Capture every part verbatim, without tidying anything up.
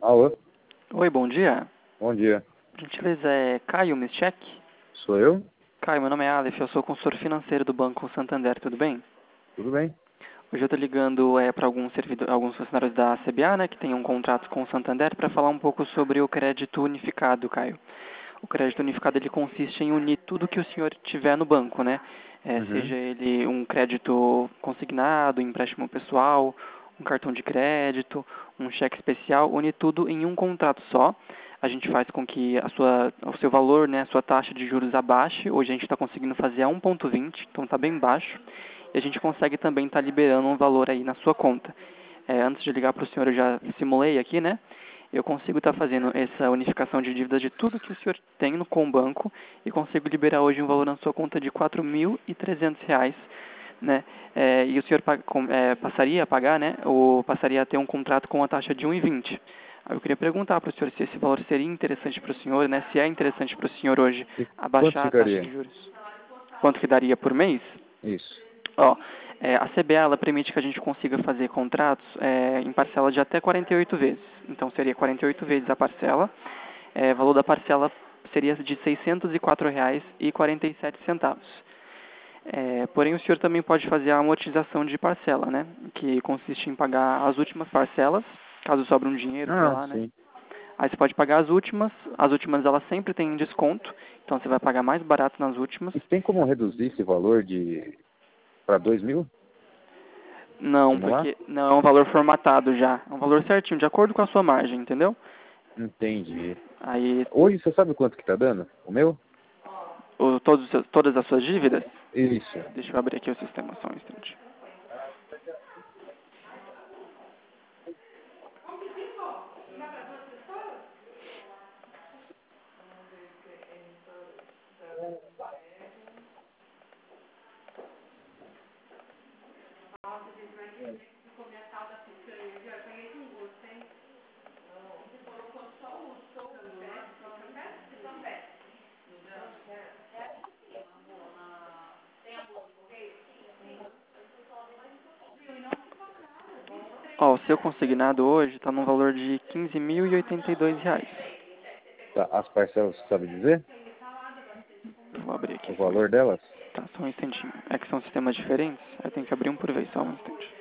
Alô, Oi, bom dia. bom dia. Por gentileza, é Caio Mischek? Sou eu? Caio, meu nome é Aleph, eu sou consultor financeiro do Banco Santander, tudo bem? Tudo bem? Hoje eu estou ligando é, para alguns, servidor, alguns funcionários da C B A, né, que tem um contrato com o Santander, para falar um pouco sobre o crédito unificado, Caio. O crédito unificado ele consiste em unir tudo que o senhor tiver no banco, né? É, Uhum. seja ele um crédito consignado, um empréstimo pessoal, um cartão de crédito, um cheque especial, unir tudo em um contrato só. A gente faz com que a sua, o seu valor, né, a sua taxa de juros abaixe. Hoje a gente está conseguindo fazer a um vírgula vinte, então está bem baixo. E a gente consegue também estar tá liberando um valor aí na sua conta. É, antes de ligar para o senhor, eu já simulei aqui, né? Eu consigo estar tá fazendo essa unificação de dívidas de tudo que o senhor tem no, com o banco e consigo liberar hoje um valor na sua conta de quatro mil e trezentos reais, né? É, e o senhor com, é, passaria a pagar, né? Ou passaria a ter um contrato com a taxa de um vírgula vinte. Eu queria perguntar para o senhor se esse valor seria interessante para o senhor, né? Se é interessante para o senhor hoje E quanto abaixar a taxa ficaria? de juros. Quanto que daria por mês? Isso. Ó, é, a C B A ela permite que a gente consiga fazer contratos é, em parcela de até quarenta e oito vezes. Então seria quarenta e oito vezes a parcela. É, o valor da parcela seria de seiscentos e quatro reais e quarenta e sete centavos. É, porém, o senhor também pode fazer a amortização de parcela, né? Que consiste em pagar as últimas parcelas, caso sobre um dinheiro, sei Ah, lá, né? sim. Aí você pode pagar as últimas. As últimas elas sempre têm desconto, então você vai pagar mais barato nas últimas. E tem como reduzir esse valor de para dois mil? Não, Vamos lá? porque não é um valor formatado já. É um valor certinho, de acordo com a sua margem, entendeu? Entendi. Aí, Hoje você sabe quanto que tá dando? O meu? o, todos, os seus- todas as suas dívidas. Isso. Deixa eu abrir aqui o sistema só um instante. Ó, o seu consignado hoje está no valor de quinze mil e oitenta e dois reais. Tá, as parcelas, você sabe dizer? Eu vou abrir aqui O só um valor instante. delas? Tá, só um instantinho. É que são sistemas diferentes, aí tem que abrir um por vez, só um instante.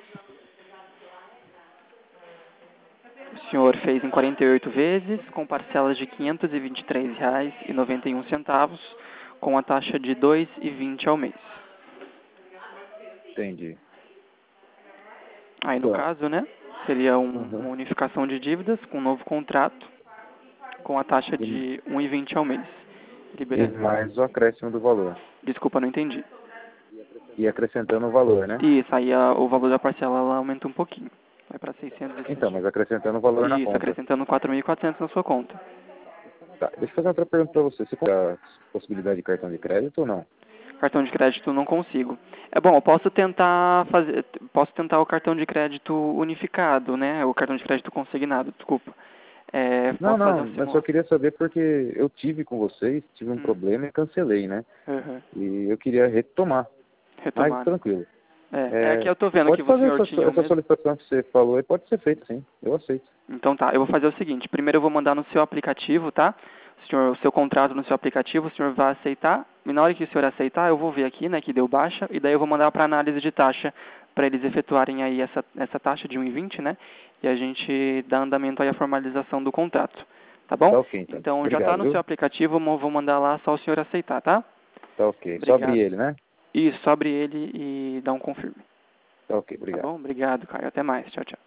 O senhor fez em quarenta e oito vezes, com parcelas de quinhentos e vinte e três reais e noventa e um centavos, com a taxa de dois reais e vinte ao mês. Entendi. Aí, no Então, caso, né, seria um, uhum. uma unificação de dívidas com um novo contrato, com a taxa E, de um real e vinte ao mês. e Libera... mais o acréscimo do valor. Desculpa, não entendi. E acrescentando o valor, né? Isso, aí a, o valor da parcela ela aumenta um pouquinho. Vai para seiscentos e Então, sete. mas acrescentando o valor na Isso, conta. acrescentando quatro mil e quatrocentos na sua conta. Tá, deixa eu fazer outra pergunta para você. Você tem a possibilidade de cartão de crédito ou não? Cartão de crédito não consigo. É bom, eu posso tentar fazer, posso tentar o cartão de crédito unificado, né? O cartão de crédito consignado, desculpa. É, Não, posso fazer um não, eu só simulado. queria saber porque eu tive com vocês, tive um Hum, problema e cancelei, né? uhum. E eu queria retomar, mas Retomar, né? tranquilo. É, é que É, eu tô vendo que pode o fazer senhor essa, tinha o essa mesmo. solicitação que você falou e pode ser feito, sim. Eu aceito. Então tá, eu vou fazer o seguinte, primeiro eu vou mandar no seu aplicativo, tá? O, senhor, o seu contrato no seu aplicativo, o senhor vai aceitar, e na hora que o senhor aceitar, eu vou ver aqui, né, que deu baixa, e daí eu vou mandar para análise de taxa, para eles efetuarem aí essa, essa taxa de um real e vinte, né? E a gente dá andamento aí à formalização do contrato, tá bom? Tá ok, então. Então já tá Obrigado, no seu viu? aplicativo, eu vou mandar lá só o senhor aceitar, tá? Tá ok. Só abrir Obrigado. ele, né? Isso, abre ele e dá um confirme. Tá ok, Tá obrigado. bom? Obrigado, Caio. Até mais. Tchau, tchau.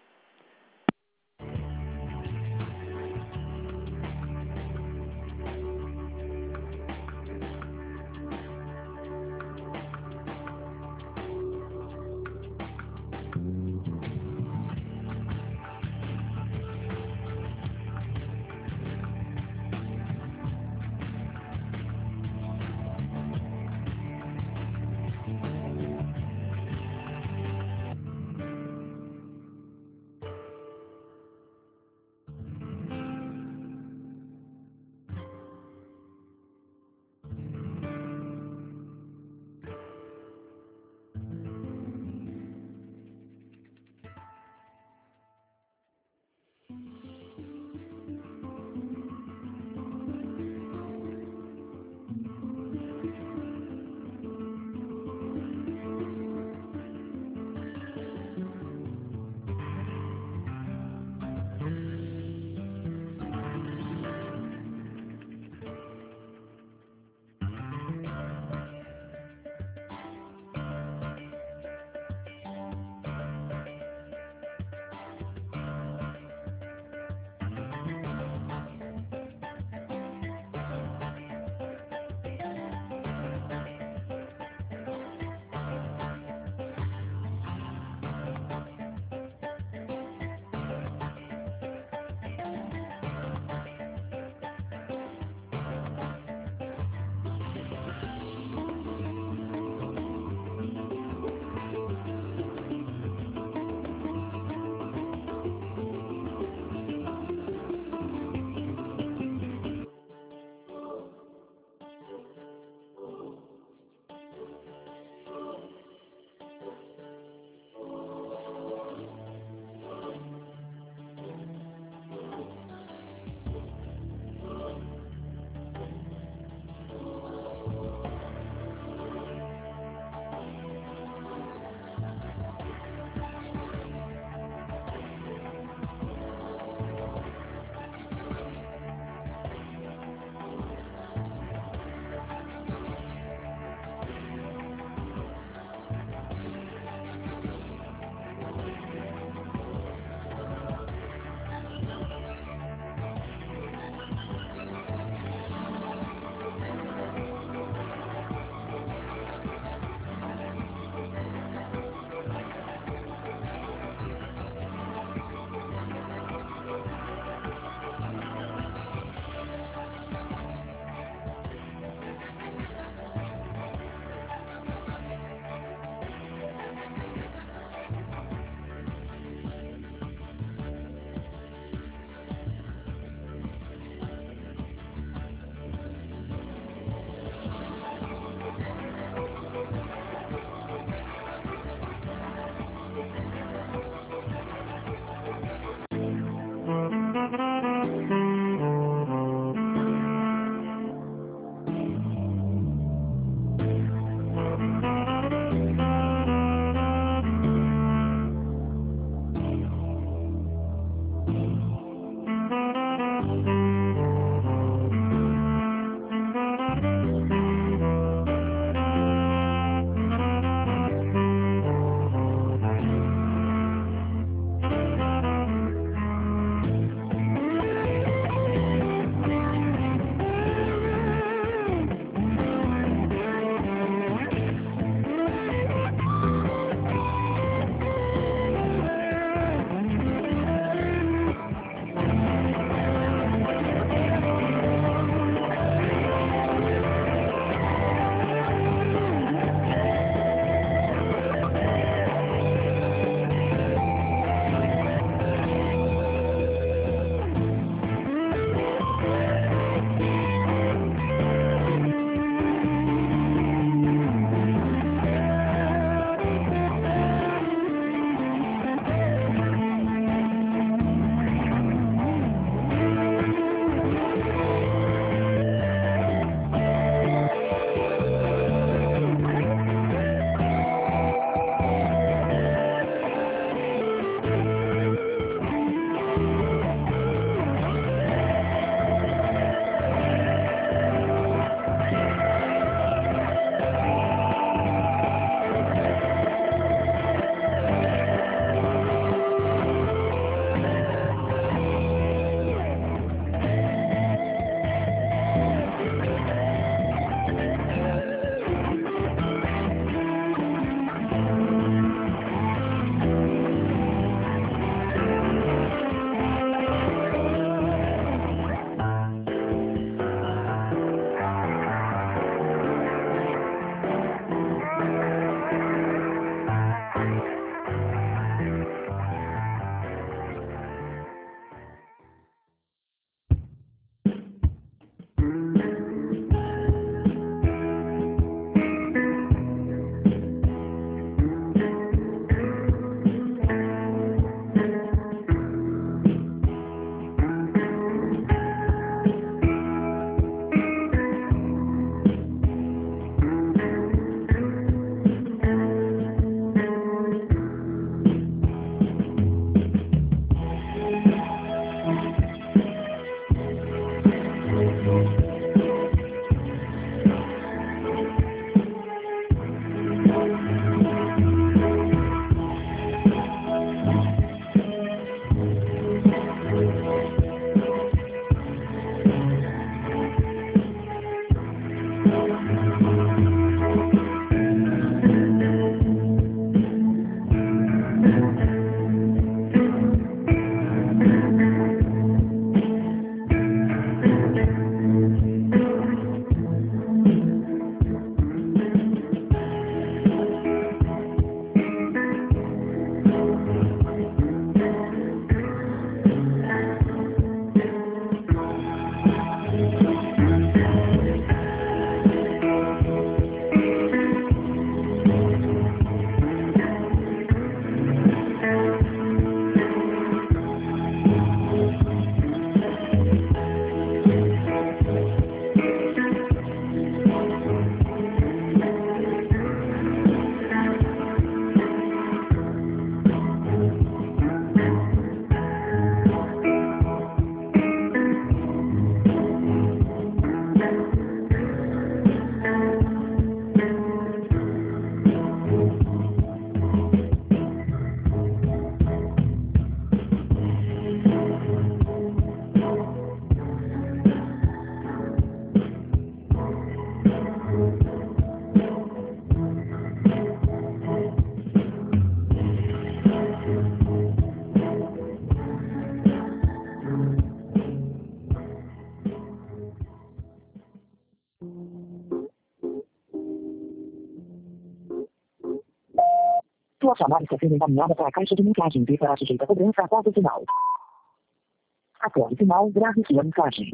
Sua chamada está sendo encaminhada para a caixa de mensagem e será sujeita a cobrança após o sinal. Após o sinal, grave sua mensagem.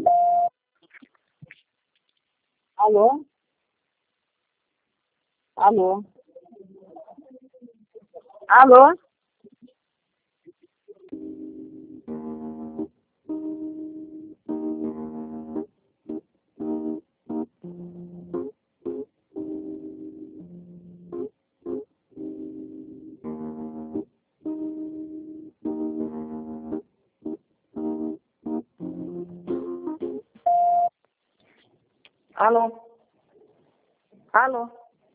Alô? Alô? Alô? Alô? Alô?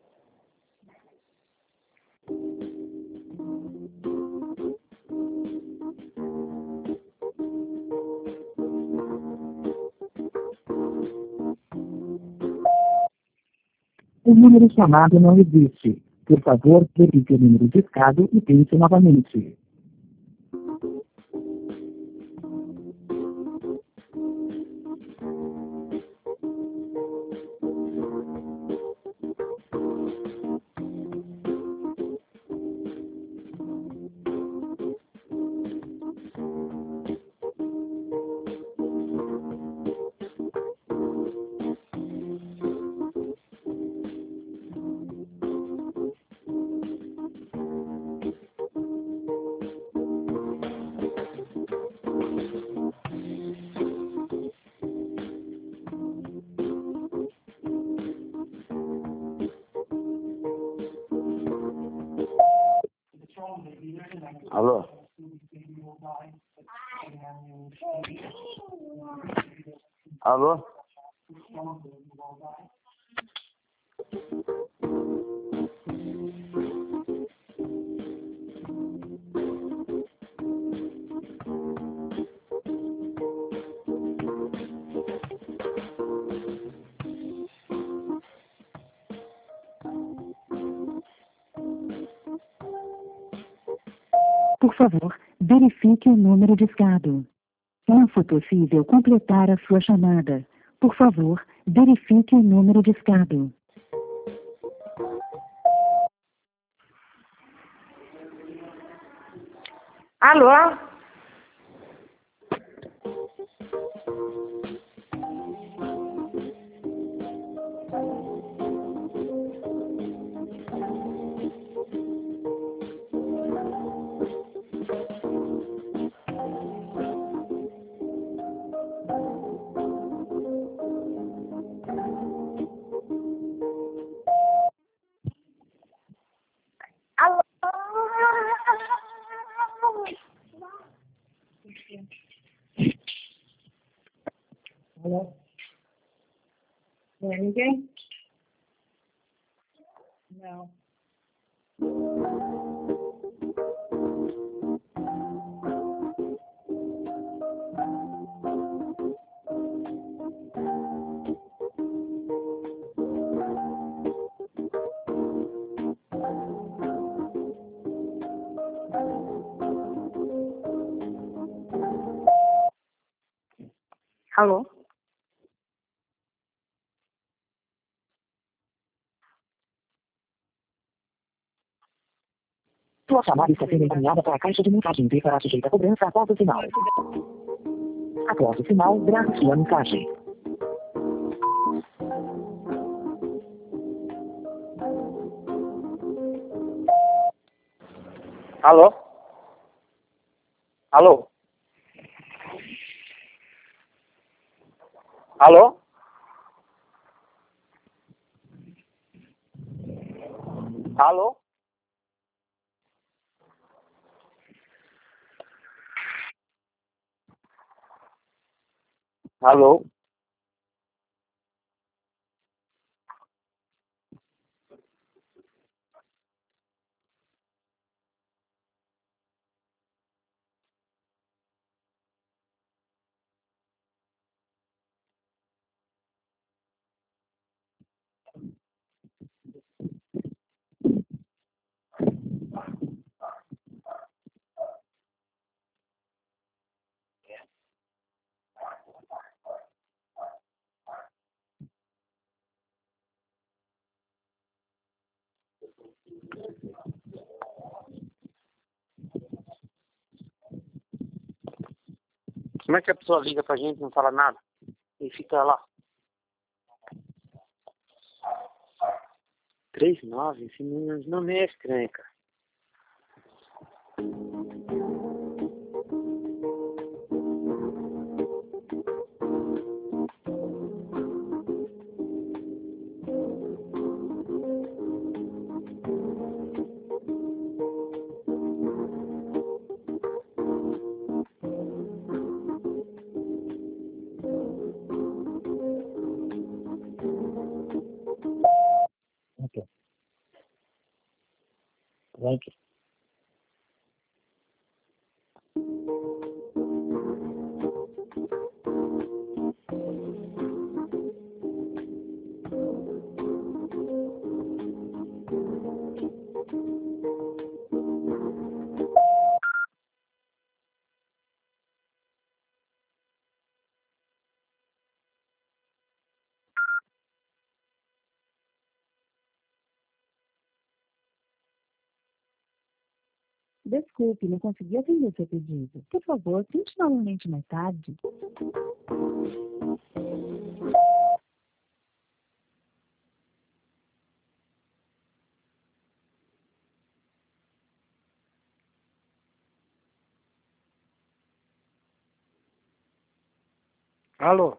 O número chamado não existe. Por favor, verifique o número discado e tente novamente. Alô? Alô? Por favor, verifique o número discado. Não foi possível completar a sua chamada. Por favor, verifique o número discado. Alô? Alô? Alô? Não é ninguém? Não. Alô? Sua chamada está sendo encaminhada para a caixa de mensagem e será sujeita a cobrança após o sinal. Após o sinal, grave sua mensagem. Alô? Alô? Alô? Alô? Alô? Como é que a pessoa liga pra gente e não fala nada? E fica lá. três nove, esse número não é estranho, cara. Ok. Thank you. Desculpe, não consegui atender seu pedido. Por favor, tente novamente mais tarde. Alô?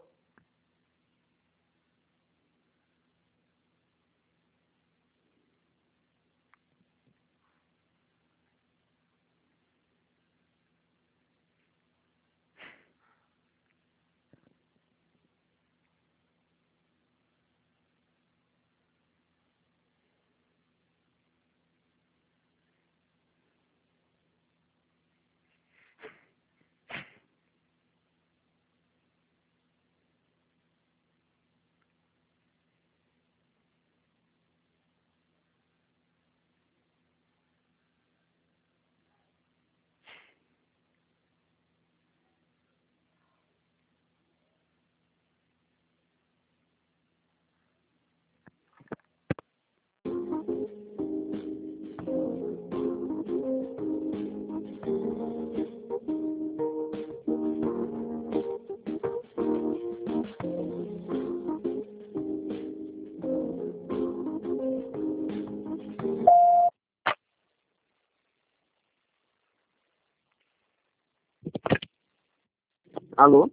Alô?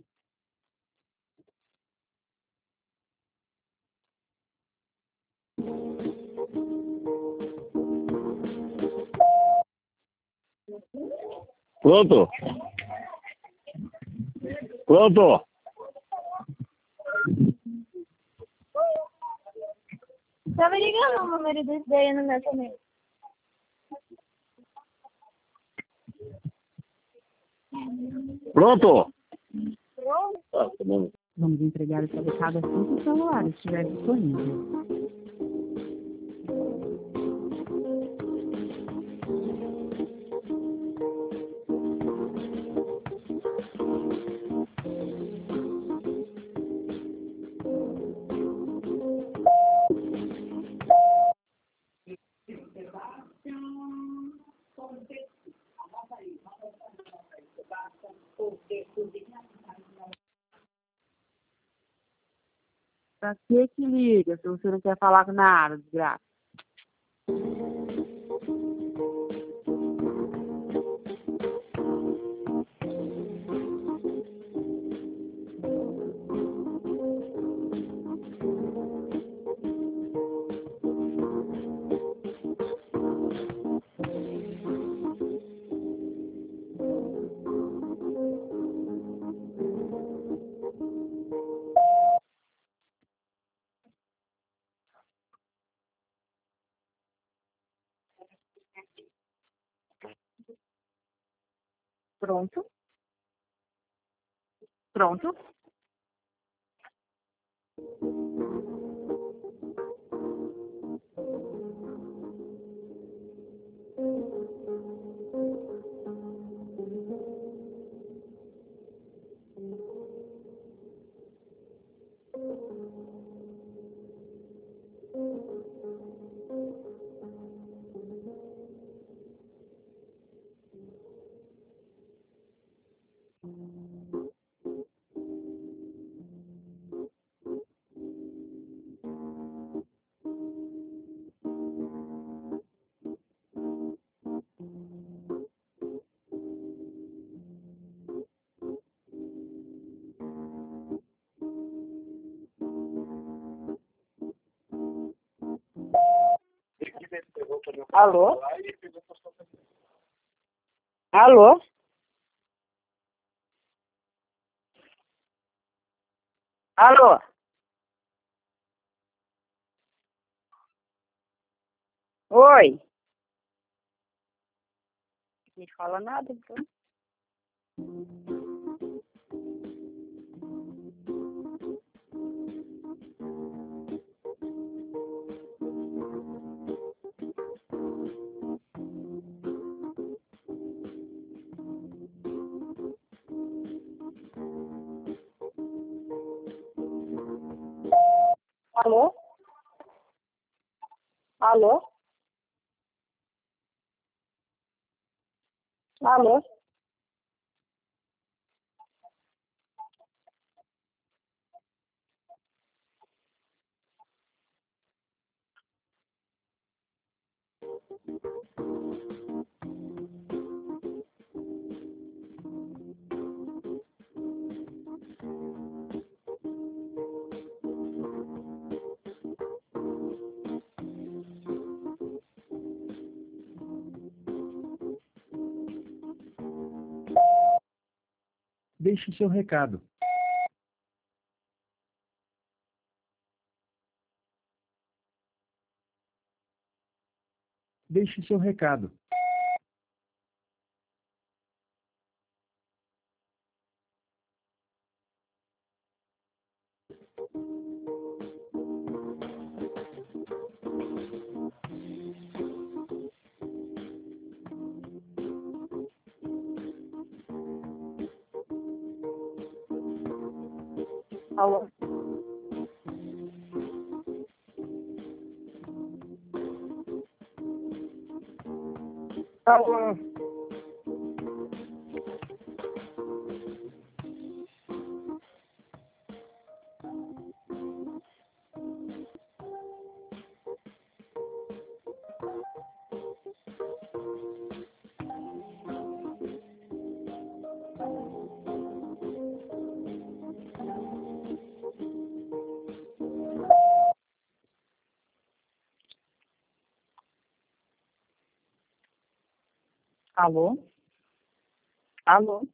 Pronto? Pronto? Tá me ligando o número desse daí no meu também. Pronto? Pronto? Ah, tá bom. Vamos entregar o seu recado assim que o celular estiver disponível. Pra que que liga se você não quer falar com nada, desgraça? Pronto? Pronto? Alô? Alô? Alô? Oi? Não fala nada, então. Alô? Alô? Alô? Deixe seu recado. Deixe seu recado. Alô? Alô? Alô? Alô?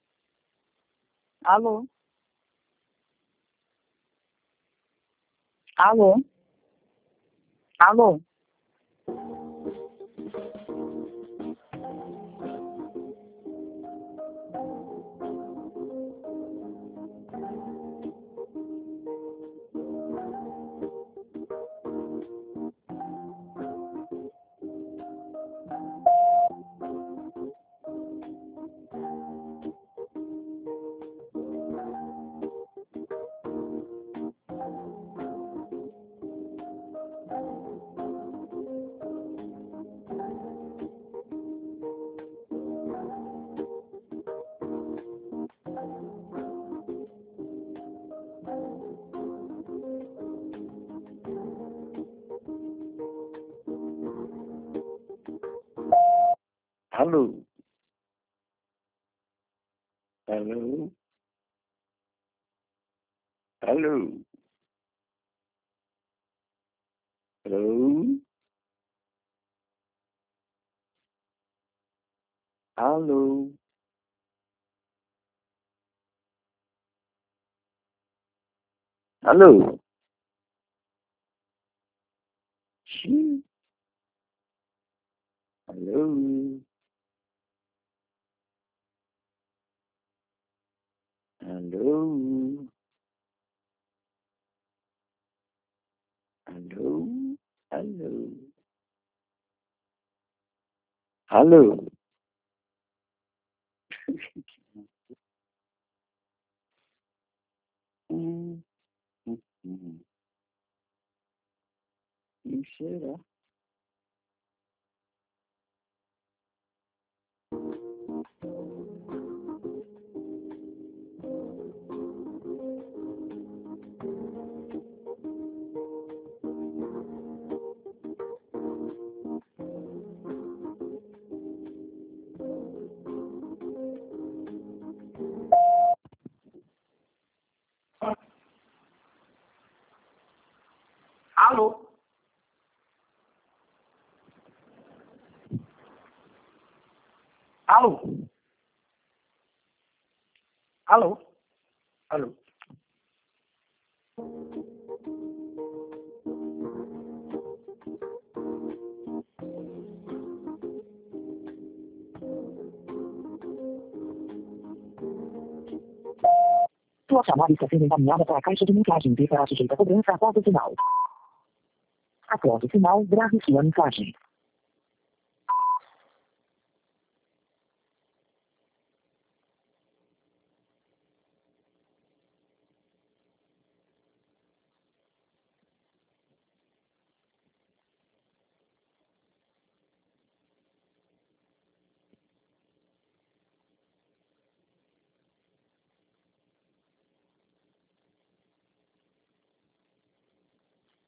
Alô? Alô? Alô? Alô? Alô? Alô? Alô? Alô? Alô? Xiii. Alô? Alô? Alô? Alô? Alô? Hum, hum, hum. Quem será? Alô? Alô? Alô? Alô? Sua chamada está sendo encaminhada para a caixa de mensagens e será sujeita a cobrança após o sinal. Após o sinal, grave sua mensagem.